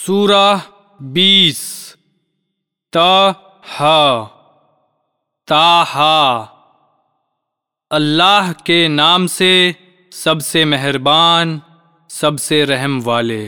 سورہ 20 طٰہٰ اللہ کے نام سے سب سے مہربان سب سے رحم والے۔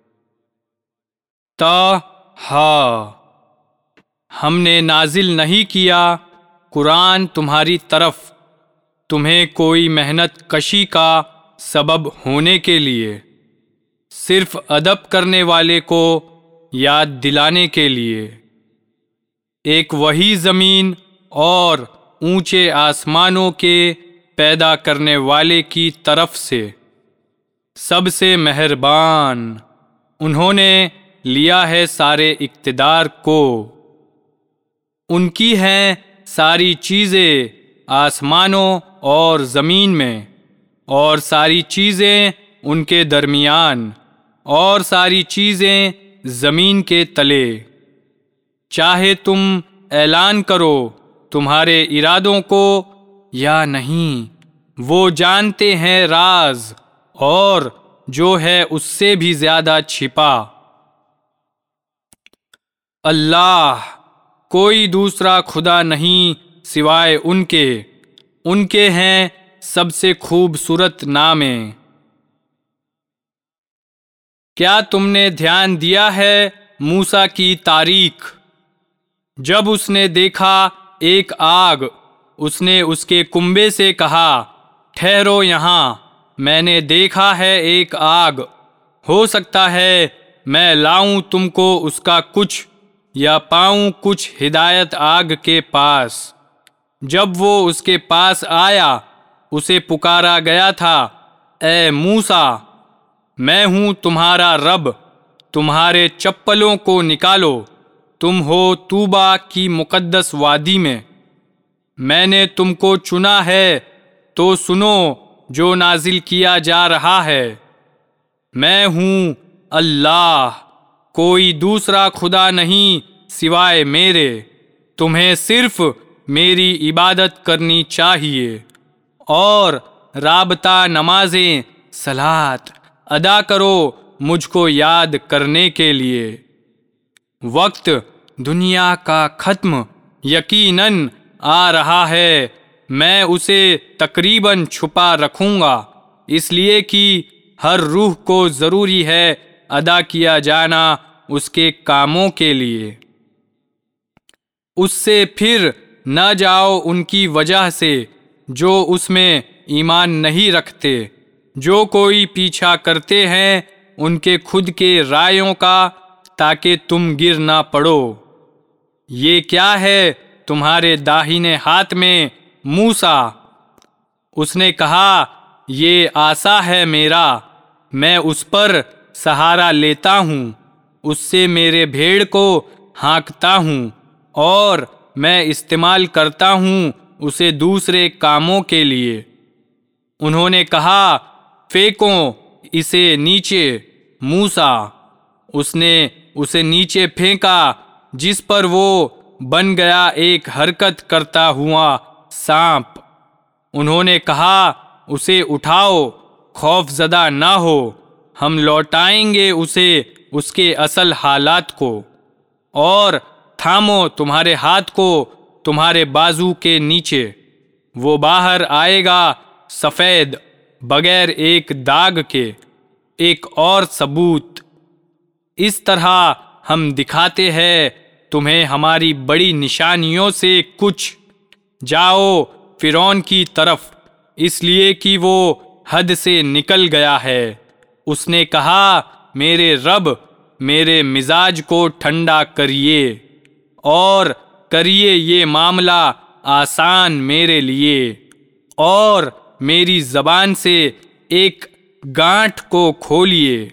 طٰہٰ ہم نے نازل نہیں کیا قرآن تمہاری طرف تمہیں کوئی محنت کشی کا سبب ہونے کے لیے، صرف ادب کرنے والے کو یاد دلانے کے لیے۔ ایک وہی زمین اور اونچے آسمانوں کے پیدا کرنے والے کی طرف سے، سب سے مہربان۔ انہوں نے لیا ہے سارے اقتدار کو، ان کی ہیں ساری چیزیں آسمانوں اور زمین میں، اور ساری چیزیں ان کے درمیان، اور ساری چیزیں زمین کے تلے۔ چاہے تم اعلان کرو تمہارے ارادوں کو یا نہیں، وہ جانتے ہیں راز اور جو ہے اس سے بھی زیادہ چھپا۔ اللہ کوئی دوسرا خدا نہیں سوائے ان کے ہیں سب سے خوبصورت نامے۔ کیا تم نے دھیان دیا ہے موسیٰ کی تاریخ؟ جب اس نے دیکھا ایک آگ، اس نے اس کے کنبے سے کہا، ٹھہرو یہاں، میں نے دیکھا ہے ایک آگ، ہو سکتا ہے میں لاؤں تم کو اس کا کچھ یا پاؤں کچھ ہدایت آگ کے پاس۔ جب وہ اس کے پاس آیا، اسے پکارا گیا تھا، اے موسیٰ، میں ہوں تمہارا رب، تمہارے چپلوں کو نکالو، تم ہو طوبیٰ کی مقدس وادی میں نے تم کو چنا ہے، تو سنو جو نازل کیا جا رہا ہے۔ میں ہوں اللہ، کوئی دوسرا خدا نہیں سوائے میرے، تمہیں صرف میری عبادت کرنی چاہیے، اور رابطہ نمازیں صلوات ادا کرو مجھ کو یاد کرنے کے لیے۔ وقت دنیا کا ختم یقیناً آ رہا ہے، میں اسے تقریباً چھپا رکھوں گا، اس لیے کہ ہر روح کو ضروری ہے ادا کیا جانا اس کے کاموں کے لیے۔ اس سے پھر نہ جاؤ ان کی وجہ سے جو اس میں ایمان نہیں رکھتے، جو کوئی پیچھا کرتے ہیں ان کے خود کے رائیوں کا، تاکہ تم گر نہ پڑو۔ یہ کیا ہے تمہارے داہنے ہاتھ میں موسیٰ؟ اس نے کہا، یہ عصا ہے میرا، میں اس پر سہارا لیتا ہوں، اس سے میرے بھیڑ کو ہانکتا ہوں، اور میں استعمال کرتا ہوں اسے دوسرے کاموں کے لیے۔ انہوں نے کہا، پھینکو اسے نیچے موسیٰ۔ اس نے اسے نیچے پھینکا، جس پر وہ بن گیا ایک حرکت کرتا ہوا سانپ۔ انہوں نے کہا، اسے اٹھاؤ، خوف زدہ نہ ہو، ہم لوٹائیں گے اسے اس کے اصل حالات کو، اور تھامو تمہارے ہاتھ کو تمہارے بازو کے نیچے، وہ باہر آئے گا سفید، بغیر ایک داغ کے۔ ایک اور ثبوت، اس طرح ہم دکھاتے ہیں تمہیں ہماری بڑی نشانیوں سے کچھ۔ جاؤ فرعون کی طرف، اس لیے کہ وہ حد سے نکل گیا ہے۔ اس نے کہا، میرے رب، میرے مزاج کو ٹھنڈا کریے، اور کریے یہ معاملہ آسان میرے لیے، اور میری زبان سے ایک گانٹھ کو کھولیے،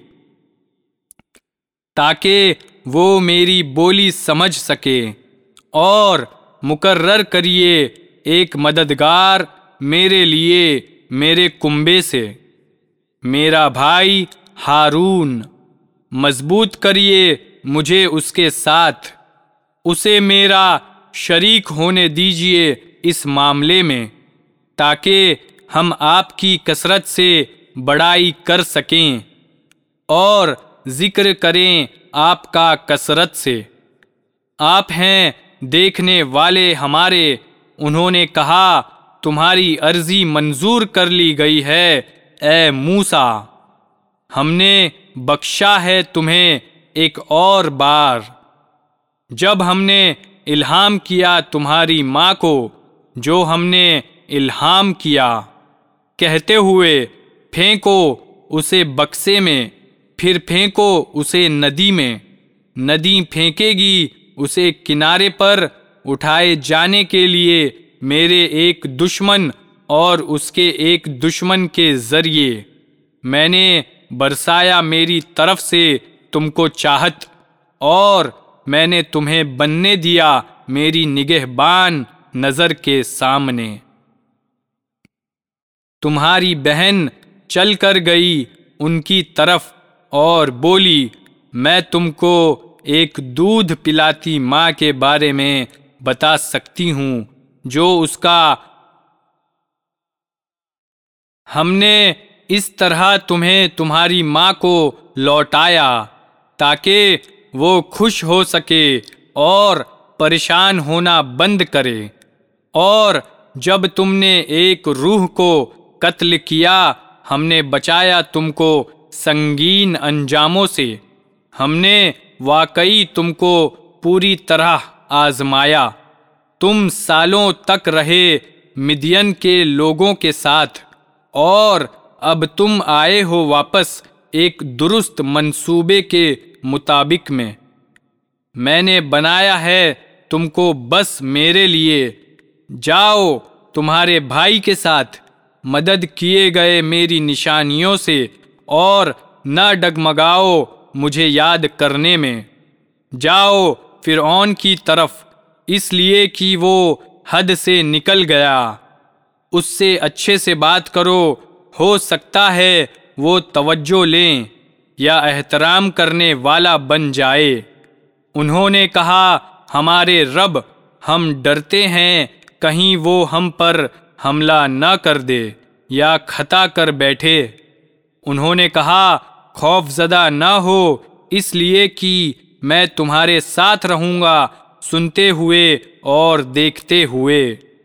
تاکہ وہ میری بولی سمجھ سکے، اور مقرر کریے ایک مددگار میرے لیے میرے کنبے سے، میرا بھائی ہارون۔ مضبوط کریے مجھے اس کے ساتھ، اسے میرا شریک ہونے دیجیے اس معاملے میں، تاکہ ہم آپ کی کثرت سے بڑائی کر سکیں، اور ذکر کریں آپ کا کثرت سے۔ آپ ہیں دیکھنے والے ہمارے۔ انہوں نے کہا تمہاری عرضی منظور کر لی گئی ہے اے موسیٰ، ہم نے بخشا ہے تمہیں ایک اور بار۔ جب ہم نے الہام کیا تمہاری ماں کو جو ہم نے الہام کیا، کہتے ہوئے پھینکو اسے بکسے میں، پھر پھینکو اسے ندی میں، ندی پھینکے گی اسے کنارے پر، اٹھائے جانے کے لیے میرے ایک دشمن اور اس کے ایک دشمن کے ذریعے۔ میں نے برسایا میری طرف سے تم کو چاہت، اور میں نے تمہیں بننے دیا میری نگہبان نظر کے سامنے۔ تمہاری بہن چل کر گئی ان کی طرف اور بولی، میں تم کو ایک دودھ پلاتی ماں کے بارے میں بتا سکتی ہوں جو اس کا ہم نے اس طرح تمہیں تمہاری ماں کو لوٹایا تاکہ وہ خوش ہو سکے اور پریشان ہونا بند کرے، اور جب تم نے ایک روح کو قتل کیا ہم نے بچایا تم کو سنگین انجاموں سے۔ ہم نے واقعی تم کو پوری طرح آزمایا۔ تم سالوں تک رہے مدین کے لوگوں کے ساتھ، اور اب تم آئے ہو واپس ایک درست منصوبے کے مطابق میں نے بنایا ہے تم کو بس میرے لیے۔ جاؤ تمہارے بھائی کے ساتھ مدد کیے گئے میری نشانیوں سے، اور نہ ڈگمگاؤ مجھے یاد کرنے میں۔ جاؤ فرعون کی طرف، اس لیے کہ وہ حد سے نکل گیا، اس سے اچھے سے بات کرو، ہو سکتا ہے وہ توجہ لیں یا احترام کرنے والا بن جائے۔ انہوں نے کہا ہمارے رب، ہم ڈرتے ہیں کہیں وہ ہم پر حملہ نہ کر دے یا کھتا کر بیٹھے۔ انہوں نے کہا خوف زدہ نہ ہو، اس لیے کہ میں تمہارے ساتھ رہوں گا، سنتے ہوئے اور دیکھتے ہوئے۔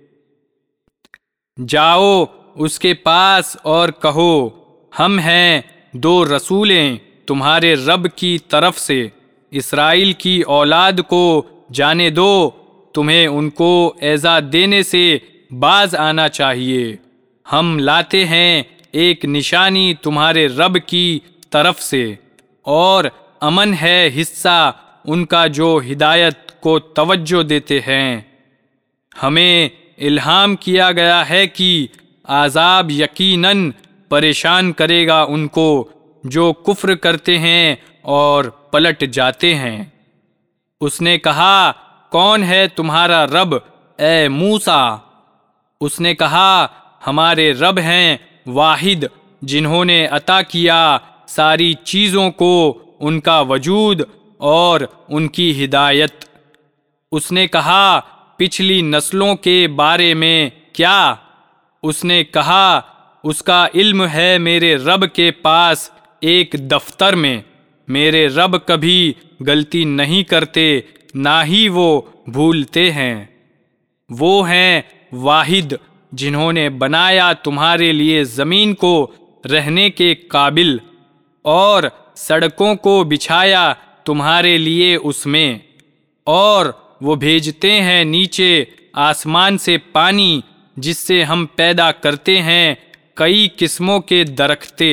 جاؤ اس کے پاس اور کہو ہم ہیں دو رسولیں تمہارے رب کی طرف سے، اسرائیل کی اولاد کو جانے دو، تمہیں ان کو ایذا دینے سے باز آنا چاہیے۔ ہم لاتے ہیں ایک نشانی تمہارے رب کی طرف سے، اور امن ہے حصہ ان کا جو ہدایت کو توجہ دیتے ہیں۔ ہمیں الہام کیا گیا ہے کہ عذاب یقیناً پریشان کرے گا ان کو جو کفر کرتے ہیں اور پلٹ جاتے ہیں۔ اس نے کہا کون ہے تمہارا رب اے موسیٰ؟ اس نے کہا ہمارے رب ہیں واحد، جنہوں نے عطا کیا ساری چیزوں کو ان کا وجود اور ان کی ہدایت۔ اس نے کہا پچھلی نسلوں کے بارے میں کیا؟ اس نے کہا اس کا علم ہے میرے رب کے پاس ایک دفتر میں، میرے رب کبھی غلطی نہیں کرتے نہ ہی وہ بھولتے ہیں۔ وہ ہیں واحد جنہوں نے بنایا تمہارے لیے زمین کو رہنے کے قابل، اور سڑکوں کو بچھایا تمہارے لیے اس میں، اور وہ بھیجتے ہیں نیچے آسمان سے پانی جس سے ہم پیدا کرتے ہیں کئی قسموں کے درختے۔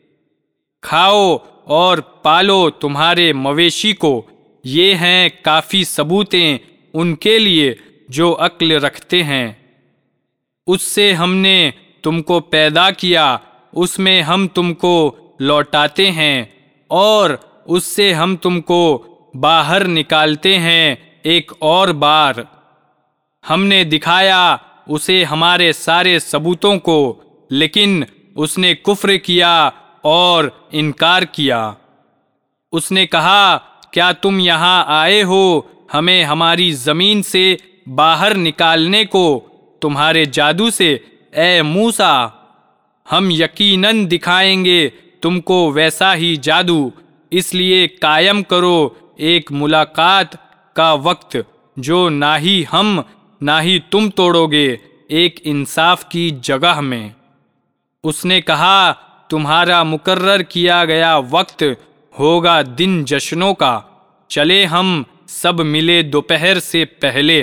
کھاؤ اور پالو تمہارے مویشی کو، یہ ہیں کافی ثبوتیں ان کے لیے جو عقل رکھتے ہیں۔ اس سے ہم نے تم کو پیدا کیا، اس میں ہم تم کو لوٹاتے ہیں، اور اس سے ہم تم کو باہر نکالتے ہیں ایک اور بار۔ ہم نے دکھایا اسے ہمارے سارے ثبوتوں کو، لیکن اس نے کفر کیا اور انکار کیا۔ اس نے کہا کیا تم یہاں آئے ہو ہمیں ہماری زمین سے باہر نکالنے کو تمہارے جادو سے اے موسیٰ؟ ہم یقیناً دکھائیں گے تم کو ویسا ہی جادو اس لیے قائم کرو ایک ملاقات کا وقت جو نہ ہی ہم نہ ہی تم توڑو گے، ایک انصاف کی جگہ میں۔ اس نے کہا تمہارا مقرر کیا گیا وقت ہوگا دن جشنوں کا، چلے ہم سب ملے دوپہر سے پہلے۔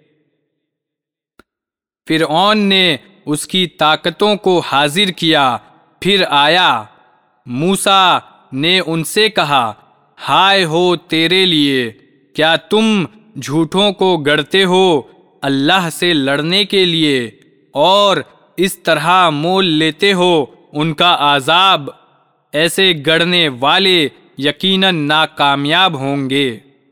فرعون نے اس کی طاقتوں کو حاضر کیا، پھر آیا۔ موسیٰ نے ان سے کہا ہائے ہو تیرے لیے، کیا تم جھوٹوں کو گڑھتے ہو اللہ سے لڑنے کے لیے اور اس طرح مول لیتے ہو ان کا عذاب؟ ایسے گڑھنے والے یقیناً ناکامیاب ہوں گے۔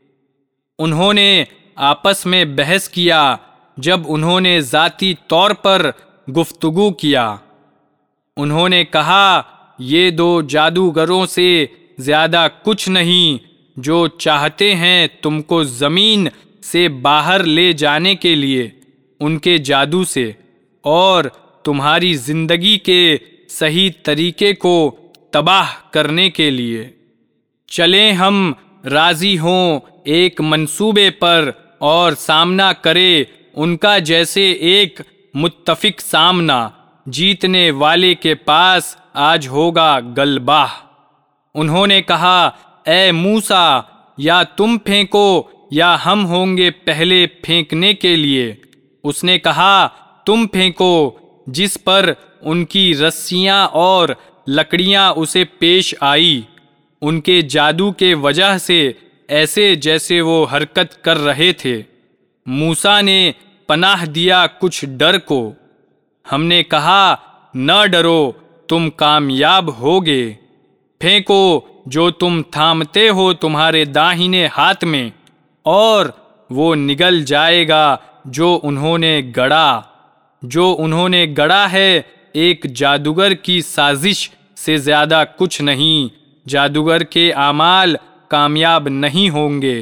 انہوں نے آپس میں بحث کیا جب انہوں نے ذاتی طور پر گفتگو کیا۔ انہوں نے کہا یہ دو جادوگروں سے زیادہ کچھ نہیں، جو چاہتے ہیں تم کو زمین سے باہر لے جانے کے لیے ان کے جادو سے، اور تمہاری زندگی کے صحیح طریقے کو تباہ کرنے کے لیے۔ چلیں ہم راضی ہوں ایک منصوبے پر اور سامنا کرے ان کا جیسے ایک متفق سامنا، جیتنے والے کے پاس آج ہوگا غلبہ۔ انہوں نے کہا اے موسیٰ، یا تم پھینکو یا ہم ہوں گے پہلے پھینکنے کے لیے۔ اس نے کہا تم پھینکو۔ جس پر ان کی رسیاں اور لکڑیاں اسے پیش آئی، ان کے جادو کے وجہ سے ایسے جیسے وہ حرکت کر رہے تھے۔ موسیٰ نے پناہ دیا کچھ ڈر کو۔ ہم نے کہا نہ ڈرو، تم کامیاب ہوگے۔ پھینکو جو تم تھامتے ہو تمہارے داہنے ہاتھ میں، اور وہ نگل جائے گا جو انہوں نے گڑھا۔ جو انہوں نے گڑھا ہے ایک جادوگر کی سازش سے زیادہ کچھ نہیں، جادوگر کے اعمال کامیاب نہیں ہوں گے۔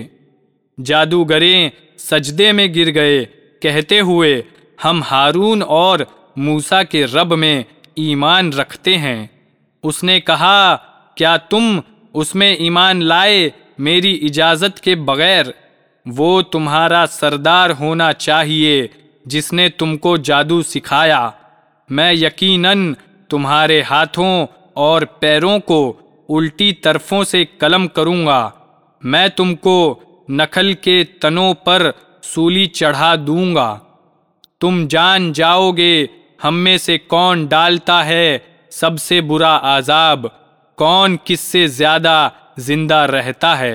جادوگریں سجدے میں گر گئے کہتے ہوئے ہم ہارون اور موسیٰ کے رب میں ایمان رکھتے ہیں۔ اس نے کہا کیا تم اس میں ایمان لائے میری اجازت کے بغیر؟ وہ تمہارا سردار ہونا چاہیے جس نے تم کو جادو سکھایا۔ میں یقیناً تمہارے ہاتھوں اور پیروں کو الٹی طرفوں سے قلم کروں گا۔ میں تم کو نخل کے تنوں پر سولی چڑھا دوں گا۔ تم جان جاؤ گے ہم میں سے کون ڈالتا ہے سب سے برا عذاب، کون کس سے زیادہ زندہ رہتا ہے۔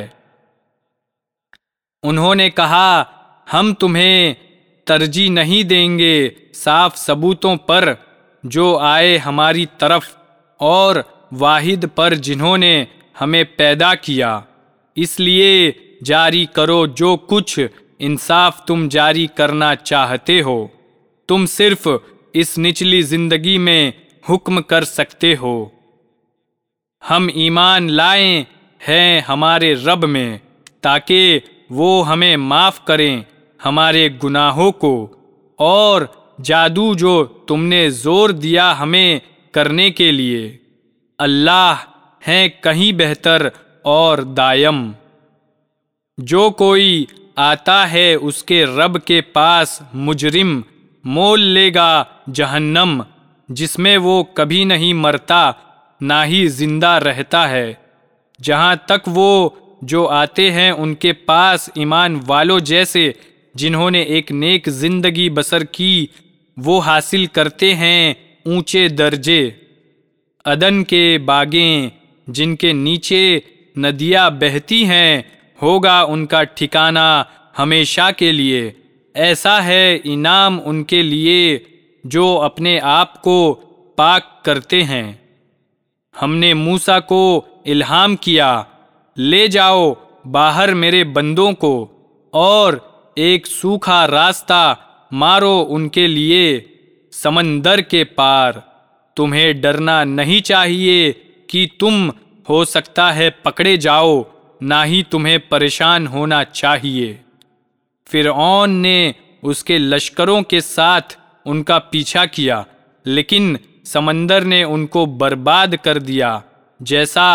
انہوں نے کہا ہم تمہیں ترجیح نہیں دیں گے صاف ثبوتوں پر جو آئے ہماری طرف، اور واحد پر جنہوں نے ہمیں پیدا کیا۔ اس لیے جاری کرو جو کچھ انصاف تم جاری کرنا چاہتے ہو۔ تم صرف اس نچلی زندگی میں حکم کر سکتے ہو۔ ہم ایمان لائے ہیں ہمارے رب میں تاکہ وہ ہمیں معاف کریں ہمارے گناہوں کو، اور جادو جو تم نے زور دیا ہمیں کرنے کے لیے، اللہ ہیں کہیں بہتر اور دائم۔ جو کوئی آتا ہے اس کے رب کے پاس مجرم، مول لے گا جہنم، جس میں وہ کبھی نہیں مرتا نہ ہی زندہ رہتا ہے۔ جہاں تک وہ جو آتے ہیں ان کے پاس ایمان والوں جیسے جنہوں نے ایک نیک زندگی بسر کی، وہ حاصل کرتے ہیں اونچے درجے۔ عدن کے باغیں جن کے نیچے ندیاں بہتی ہیں، ہوگا ان کا ٹھکانہ ہمیشہ کے لیے۔ ایسا ہے انعام ان کے لیے جو اپنے آپ کو پاک کرتے ہیں۔ ہم نے موسیٰ کو الہام کیا لے جاؤ باہر میرے بندوں کو، اور ایک سوکھا راستہ مارو ان کے لیے سمندر کے پار۔ تمہیں ڈرنا نہیں چاہیے کہ تم ہو سکتا ہے پکڑے جاؤ، نہ ہی تمہیں پریشان ہونا چاہیے۔ فرعون نے اس کے لشکروں کے ساتھ ان کا پیچھا کیا، لیکن سمندر نے ان کو برباد کر دیا، جیسا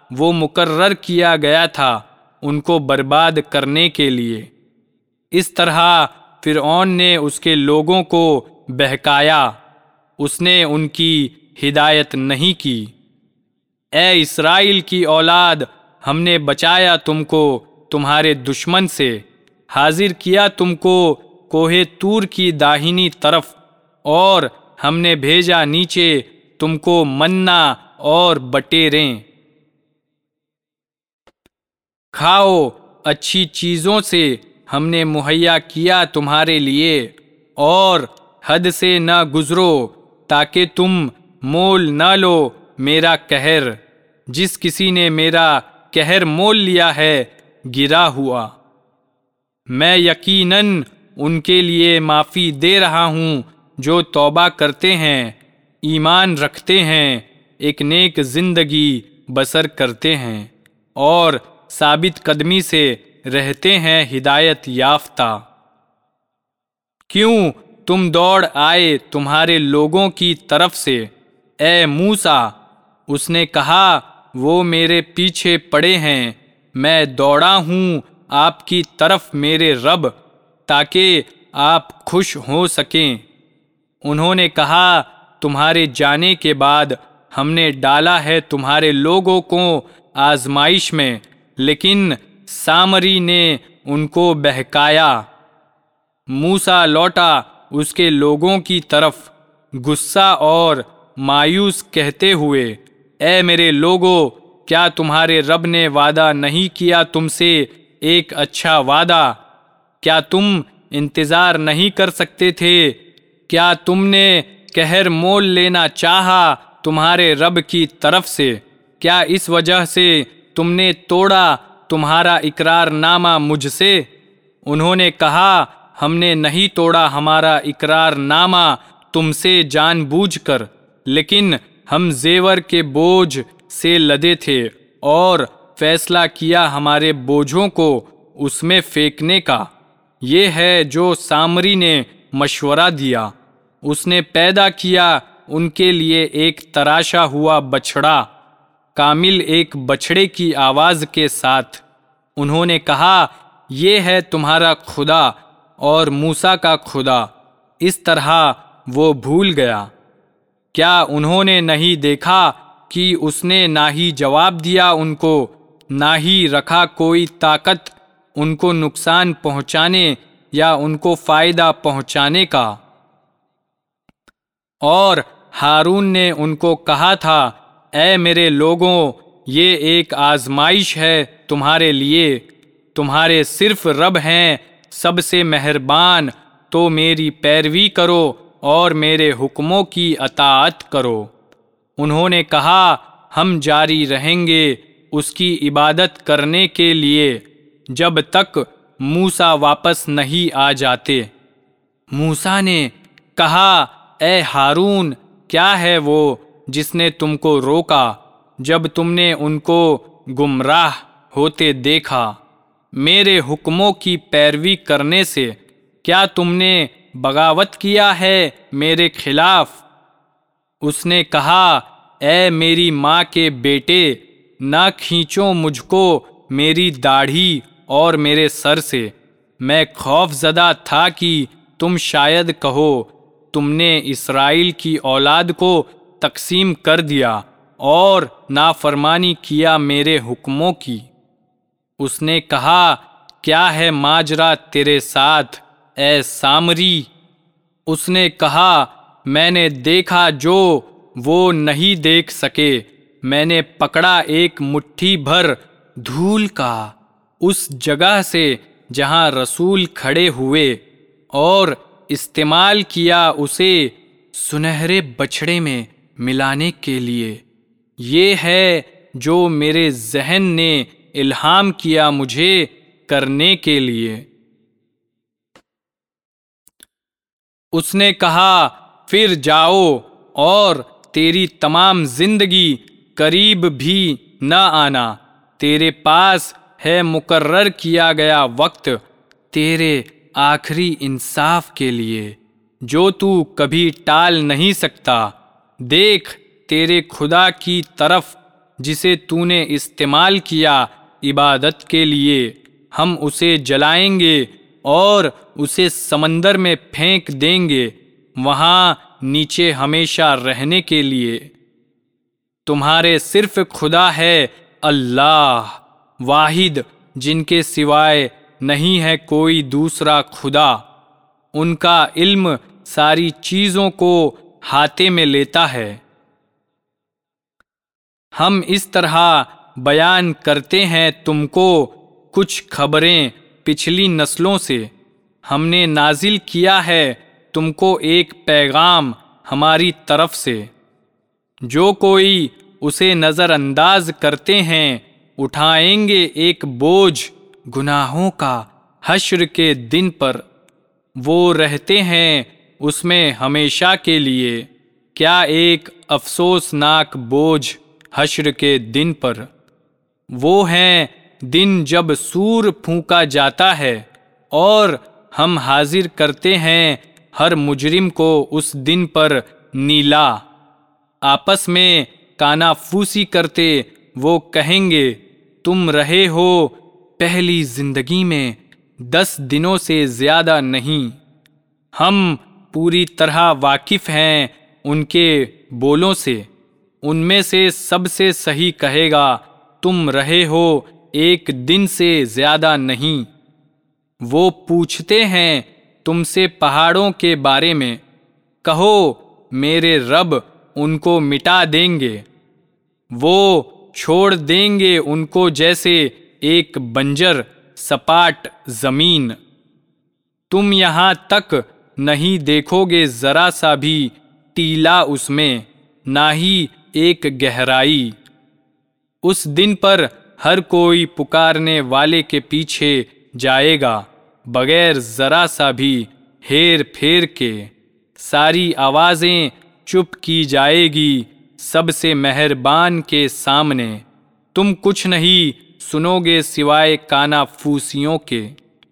وہ مقرر کیا گیا تھا ان کو برباد کرنے کے لیے۔ اس طرح فرعون نے اس کے لوگوں کو بہکایا، اس نے ان کی ہدایت نہیں کی۔ اے اسرائیل کی اولاد، ہم نے بچایا تم کو تمہارے دشمن سے، حاضر کیا تم کو کوہ طور کی داہنی طرف، اور ہم نے بھیجا نیچے تم کو منا اور بٹیریں۔ کھاؤ، اچھی چیزوں سے ہم نے مہیا کیا تمہارے لیے، اور حد سے نہ گزرو تاکہ تم مول نہ لو میرا قہر۔ جس کسی نے میرا قہر مول لیا ہے گرا ہوا۔ میں یقیناً ان کے لیے معافی دے رہا ہوں جو توبہ کرتے ہیں، ایمان رکھتے ہیں، ایک نیک زندگی بسر کرتے ہیں، اور ثابت قدمی سے رہتے ہیں ہدایت یافتہ۔ کیوں تم دوڑ آئے تمہارے لوگوں کی طرف سے، اے موسیٰ؟ اس نے کہا وہ میرے پیچھے پڑے ہیں، میں دوڑا ہوں آپ کی طرف میرے رب، تاکہ آپ خوش ہو سکیں۔ انہوں نے کہا تمہارے جانے کے بعد ہم نے ڈالا ہے تمہارے لوگوں کو آزمائش میں، لیکن سامری نے ان کو بہکایا۔ موسیٰ لوٹا اس کے لوگوں کی طرف غصہ اور مایوس کہتے ہوئے، اے میرے لوگو، کیا تمہارے رب نے وعدہ نہیں کیا تم سے ایک اچھا وعدہ؟ کیا تم انتظار نہیں کر سکتے تھے؟ کیا تم نے قہر مول لینا چاہا تمہارے رب کی طرف سے؟ کیا اس وجہ سے تم نے توڑا تمہارا اقرار نامہ مجھ سے؟ انہوں نے کہا ہم نے نہیں توڑا ہمارا اقرار نامہ تم سے جان بوجھ کر، لیکن ہم زیور کے بوجھ سے لدے تھے اور فیصلہ کیا ہمارے بوجھوں کو اس میں پھینکنے کا۔ یہ ہے جو سامری نے مشورہ دیا۔ اس نے پیدا کیا ان کے لیے ایک تراشا ہوا بچھڑا، کامل ایک بچھڑے کی آواز کے ساتھ۔ انہوں نے کہا یہ ہے تمہارا خدا اور موسیٰ کا خدا۔ اس طرح وہ بھول گیا۔ کیا انہوں نے نہیں دیکھا کہ اس نے نہ ہی جواب دیا ان کو، نہ ہی رکھا کوئی طاقت ان کو نقصان پہنچانے یا ان کو فائدہ پہنچانے کا؟ اور ہارون نے ان کو کہا تھا، اے میرے لوگوں، یہ ایک آزمائش ہے تمہارے لیے، تمہارے صرف رب ہیں سب سے مہربان، تو میری پیروی کرو اور میرے حکموں کی اطاعت کرو۔ انہوں نے کہا ہم جاری رہیں گے اس کی عبادت کرنے کے لیے جب تک موسیٰ واپس نہیں آ جاتے۔ موسیٰ نے کہا اے ہارون، کیا ہے وہ جس نے تم کو روکا جب تم نے ان کو گمراہ ہوتے دیکھا؟ میرے حکموں کی پیروی کرنے سے کیا تم نے بغاوت کیا ہے میرے خلاف؟ اس نے کہا اے میری ماں کے بیٹے، نہ کھینچو مجھ کو میری داڑھی اور میرے سر سے۔ میں خوف زدہ تھا کہ تم شاید کہو تم نے اسرائیل کی اولاد کو تقسیم کر دیا اور نافرمانی کیا میرے حکموں کی۔ اس نے کہا کیا ہے ماجرا تیرے ساتھ اے سامری؟ اس نے کہا میں نے دیکھا جو وہ نہیں دیکھ سکے، میں نے پکڑا ایک مٹھی بھر دھول کا اس جگہ سے جہاں رسول کھڑے ہوئے، اور استعمال کیا اسے سنہرے بچھڑے میں ملانے کے لیے۔ یہ ہے جو میرے ذہن نے الہام کیا مجھے کرنے کے لیے۔ اس نے کہا پھر جاؤ، اور تیری تمام زندگی قریب بھی نہ آنا، تیرے پاس ہے مقرر کیا گیا وقت تیرے آخری انصاف کے لیے، جو تو کبھی ٹال نہیں سکتا۔ دیکھ تیرے خدا کی طرف جسے تو نے استعمال کیا عبادت کے لیے، ہم اسے جلائیں گے اور اسے سمندر میں پھینک دیں گے، وہاں نیچے ہمیشہ رہنے کے لیے۔ تمہارے صرف خدا ہے اللہ واحد، جن کے سوائے نہیں ہے کوئی دوسرا خدا۔ ان کا علم ساری چیزوں کو احاطے میں لیتا ہے۔ ہم اس طرح بیان کرتے ہیں تم کو کچھ خبریں پچھلی نسلوں سے۔ ہم نے نازل کیا ہے تم کو ایک پیغام ہماری طرف سے۔ جو کوئی اسے نظر انداز کرتے ہیں اٹھائیں گے ایک بوجھ گناہوں کا حشر کے دن پر، وہ رہتے ہیں اس میں ہمیشہ کے لیے۔ کیا ایک افسوسناک بوجھ حشر کے دن پر! وہ ہیں دن جب سور پھونکا جاتا ہے اور ہم حاضر کرتے ہیں ہر مجرم کو اس دن پر نیلا۔ آپس میں کانا پھوسی کرتے وہ کہیں گے تم رہے ہو پہلی زندگی میں 10 دنوں سے زیادہ نہیں۔ ہم پوری طرح واقف ہیں ان کے بولوں سے۔ ان میں سے سب سے صحیح کہے گا تم رہے ہو ایک دن سے زیادہ نہیں۔ وہ پوچھتے ہیں تم سے پہاڑوں کے بارے میں، کہو میرے رب ان کو مٹا دیں گے، وہ چھوڑ دیں گے ان کو جیسے ایک بنجر سپاٹ زمین۔ تم یہاں تک نہیں دیکھو گے ذرا سا بھی ٹیلا اس میں، نہ ہی ایک گہرائی۔ اس دن پر ہر کوئی پکارنے والے کے پیچھے جائے گا بغیر ذرا سا بھی ہیر پھیر کے۔ ساری آوازیں چپ کی جائے گی سب سے مہربان کے سامنے۔ تم کچھ نہیں سنو گے سوائے کانا پھوسیوں کے۔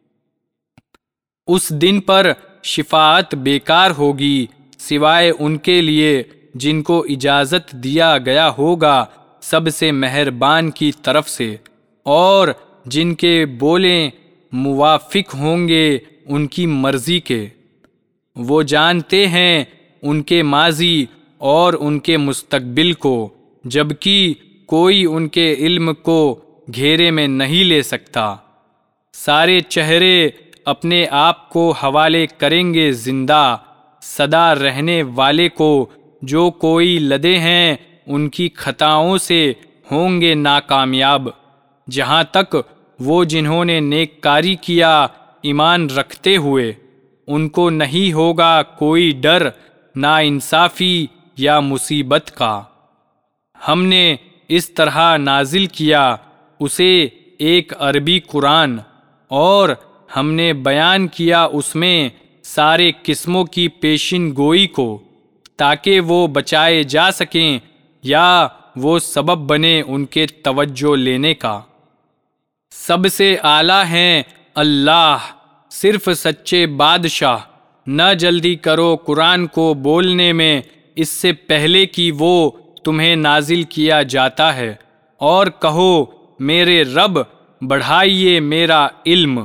اس دن پر شفاعت بیکار ہوگی سوائے ان کے لیے جن کو اجازت دیا گیا ہوگا سب سے مہربان کی طرف سے، اور جن کے بولیں موافق ہوں گے ان کی مرضی کے۔ وہ جانتے ہیں ان کے ماضی اور ان کے مستقبل کو، جبکہ کوئی ان کے علم کو گھیرے میں نہیں لے سکتا۔ سارے چہرے اپنے آپ کو حوالے کریں گے زندہ سدا رہنے والے کو۔ جو کوئی لدے ہیں ان کی خطاؤں سے ہوں گے ناکامیاب، جہاں تک وہ جنہوں نے نیک کاری کیا ایمان رکھتے ہوئے، ان کو نہیں ہوگا کوئی ڈر ناانصافی یا مصیبت کا۔ ہم نے اس طرح نازل کیا اسے ایک عربی قرآن، اور ہم نے بیان کیا اس میں سارے قسموں کی پیشن گوئی کو، تاکہ وہ بچائے جا سکیں یا وہ سبب بنے ان کے توجہ لینے کا۔ سب سے اعلیٰ ہیں اللہ، صرف سچے بادشاہ۔ نہ جلدی کرو قرآن کو بولنے میں اس سے پہلے کہ وہ تمہیں نازل کیا جاتا ہے، اور کہو میرے رب بڑھائیے میرا علم۔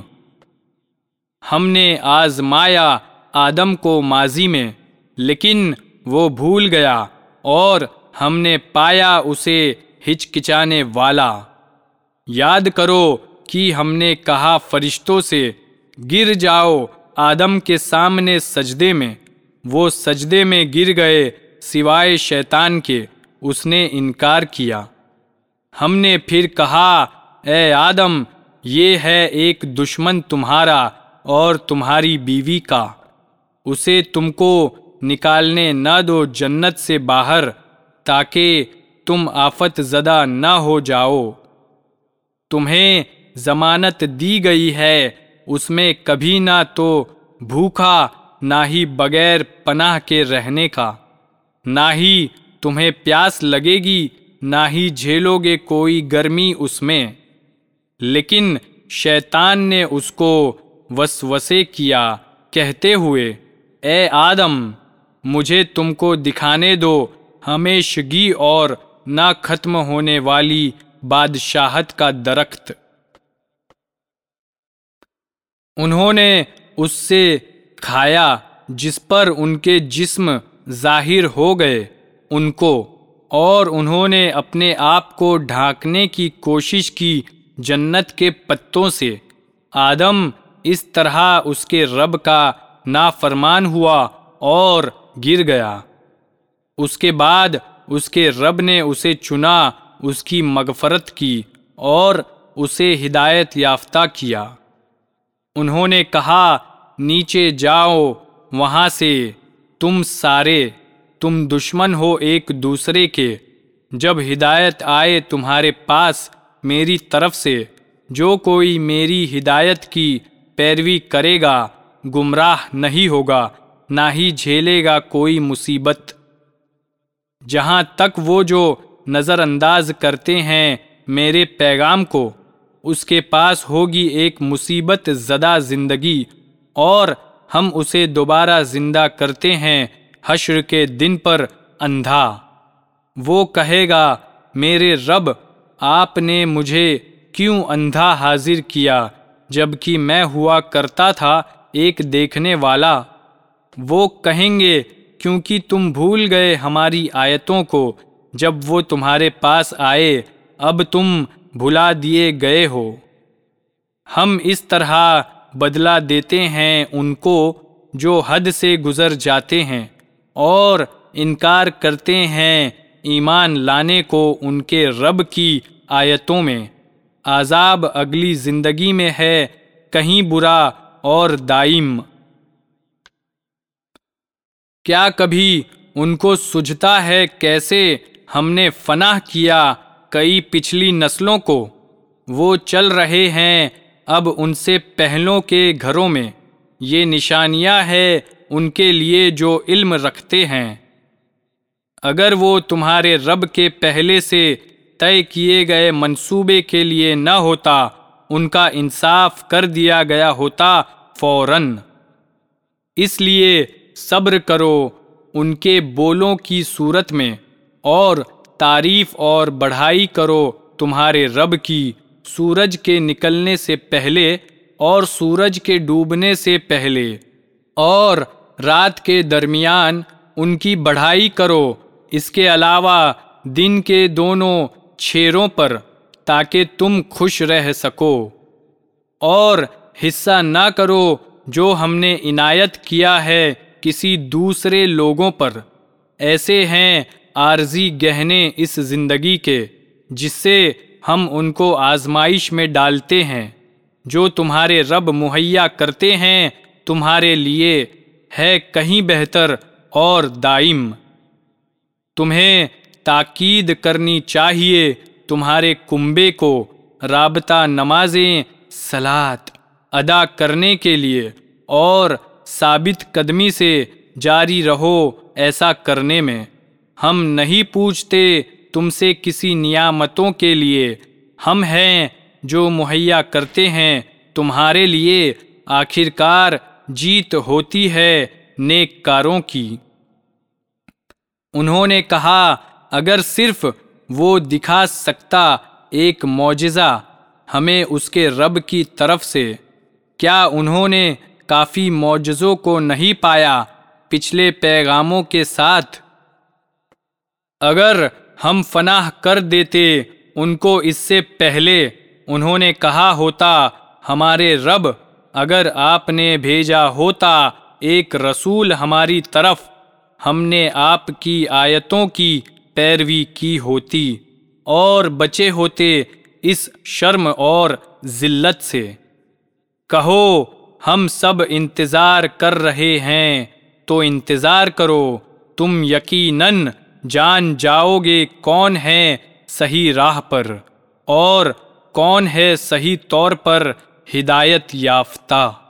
ہم نے آزمایا آدم کو ماضی میں، لیکن وہ بھول گیا اور ہم نے پایا اسے ہچکچانے والا۔ یاد کرو کہ ہم نے کہا فرشتوں سے گر جاؤ آدم کے سامنے سجدے میں، وہ سجدے میں گر گئے سوائے شیطان کے، اس نے انکار کیا۔ ہم نے پھر کہا اے آدم یہ ہے ایک دشمن تمہارا اور تمہاری بیوی کا، اسے تم کو نکالنے نہ دو جنت سے باہر تاکہ تم آفت زدہ نہ ہو جاؤ۔ تمہیں ضمانت دی گئی ہے اس میں کبھی نہ تو بھوکا نہ ہی بغیر پناہ کے رہنے کا، نہ ہی تمہیں پیاس لگے گی نہ ہی جھیلو گے کوئی گرمی اس میں۔ لیکن شیطان نے اس کو وسوسے کیا کہتے ہوئے اے آدم مجھے تم کو دکھانے دو ہمیشگی اور نہ ختم ہونے والی بادشاہت کا درخت۔ انہوں نے اس سے کھایا جس پر ان کے جسم ظاہر ہو گئے ان کو، اور انہوں نے اپنے آپ کو ڈھانکنے کی کوشش کی جنت کے پتوں سے۔ آدم اس طرح اس کے رب کا نافرمان ہوا اور گر گیا۔ اس کے بعد اس کے رب نے اسے چنا، اس کی مغفرت کی اور اسے ہدایت یافتہ کیا۔ انہوں نے کہا، نیچے جاؤ وہاں سے تم سارے، تم دشمن ہو ایک دوسرے کے۔ جب ہدایت آئے تمہارے پاس میری طرف سے، جو کوئی میری ہدایت کی پیروی کرے گا گمراہ نہیں ہوگا، نہ ہی جھیلے گا کوئی مصیبت۔ جہاں تک وہ جو نظر انداز کرتے ہیں میرے پیغام کو، اس کے پاس ہوگی ایک مصیبت زدہ زندگی، اور ہم اسے دوبارہ زندہ کرتے ہیں حشر کے دن پر اندھا۔ وہ کہے گا، میرے رب، آپ نے مجھے کیوں اندھا حاضر کیا جبکہ میں ہوا کرتا تھا ایک دیکھنے والا؟ وہ کہیں گے، کیونکہ تم بھول گئے ہماری آیتوں کو جب وہ تمہارے پاس آئے، اب تم بھلا دیے گئے ہو۔ ہم اس طرح بدلہ دیتے ہیں ان کو جو حد سے گزر جاتے ہیں اور انکار کرتے ہیں ایمان لانے کو ان کے رب کی آیتوں میں۔ عذاب اگلی زندگی میں ہے، کہیں برا اور دائم۔ کیا کبھی ان کو سوجھتا ہے کیسے ہم نے فنا کیا کئی پچھلی نسلوں کو؟ وہ چل رہے ہیں اب ان سے پہلوں کے گھروں میں، یہ نشانیاں ہے ان کے لیے جو علم رکھتے ہیں۔ اگر وہ تمہارے رب کے پہلے سے طے کیے گئے منصوبے کے لیے نہ ہوتا، ان کا انصاف کر دیا گیا ہوتا فوراً۔ اس لیے صبر کرو ان کے بولوں کی صورت میں، اور تعریف اور بڑھائی کرو تمہارے رب کی سورج کے نکلنے سے پہلے اور سورج کے ڈوبنے سے پہلے، اور رات کے درمیان ان کی بڑھائی کرو، اس کے علاوہ دن کے دونوں چھیروں پر، تاکہ تم خوش رہ سکو، اور حصہ نہ کرو جو ہم نے عنایت کیا ہے کسی دوسرے لوگوں پر۔ ایسے ہیں عارضی گہنے اس زندگی کے جس سے ہم ان کو آزمائش میں ڈالتے ہیں۔ جو تمہارے رب مہیا کرتے ہیں تمہارے لیے ہے کہیں بہتر اور دائم۔ تمہیں تاکید کرنی چاہیے تمہارے کنبے کو رابطہ نمازیں صلات ادا کرنے کے لیے، اور ثابت قدمی سے جاری رہو ایسا کرنے میں۔ ہم نہیں پوچھتے تم سے کسی نعمتوں کے لیے، ہم ہیں جو مہیا کرتے ہیں تمہارے لیے، آخرکار جیت ہوتی ہے نیک کاروں کی۔ انہوں نے کہا، اگر صرف وہ دکھا سکتا ایک معجزہ ہمیں اس کے رب کی طرف سے، کیا انہوں نے کافی معجزوں کو نہیں پایا پچھلے پیغاموں کے ساتھ؟ اگر ہم فنا کر دیتے ان کو اس سے پہلے، انہوں نے کہا ہوتا، ہمارے رب، اگر آپ نے بھیجا ہوتا ایک رسول ہماری طرف، ہم نے آپ کی آیتوں کی پیروی کی ہوتی اور بچے ہوتے اس شرم اور ذلت سے۔ کہو، ہم سب انتظار کر رہے ہیں تو انتظار کرو، تم یقیناً جان جاؤ گے کون ہے صحیح راہ پر اور کون ہے صحیح طور پر ہدایت یافتہ۔